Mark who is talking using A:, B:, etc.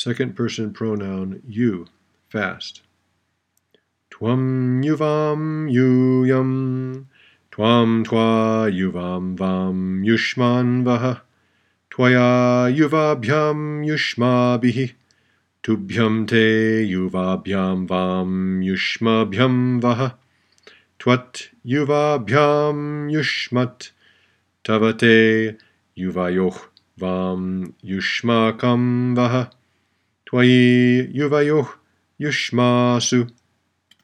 A: second person pronoun you, fast. Tvam yuvam yuyam, tvam twa yuvam vam yushman vaha, twaya yuvabhyam yushmabihi, tubhyam te yuvabhyam vam yushmabhyam vaha, twat yuvabhyam yushmat, tavate yuvayoh vam yushmakam vaha, twayi yuvayoh yushmasu.